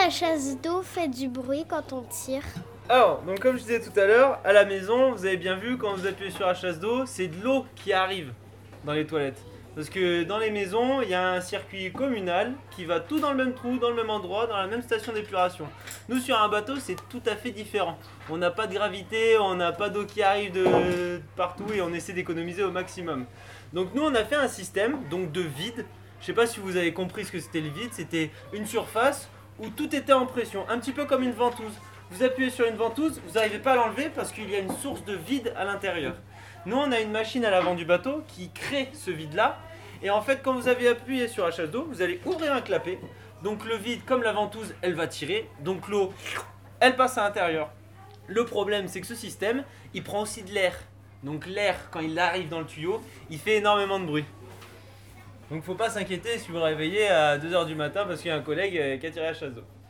la chasse d'eau fait du bruit quand on tire? Alors, donc comme je disais tout à l'heure, à la maison, vous avez bien vu, quand vous appuyez sur la chasse d'eau, c'est de l'eau qui arrive dans les toilettes. Parce que dans les maisons, il y a un circuit communal qui va tout dans le même trou, dans le même endroit, dans la même station d'épuration. Nous, sur un bateau, c'est tout à fait différent. On n'a pas de gravité, on n'a pas d'eau qui arrive de partout et on essaie d'économiser au maximum. Donc nous, on a fait un système donc de vide. Je sais pas si vous avez compris ce que c'était le vide, c'était une surface où tout était en pression, un petit peu comme une ventouse. Vous appuyez sur une ventouse, vous n'arrivez pas à l'enlever parce qu'il y a une source de vide à l'intérieur. Nous, on a une machine à l'avant du bateau qui crée ce vide-là. Et en fait, quand vous avez appuyé sur la chasse d'eau, vous allez ouvrir un clapet. Donc le vide, comme la ventouse, elle va tirer. Donc l'eau, elle passe à l'intérieur. Le problème, c'est que ce système, il prend aussi de l'air. Donc l'air, quand il arrive dans le tuyau, il fait énormément de bruit. Donc faut pas s'inquiéter si vous vous réveillez à 2h du matin parce qu'il y a un collègue qui a tiré la chasse d'eau.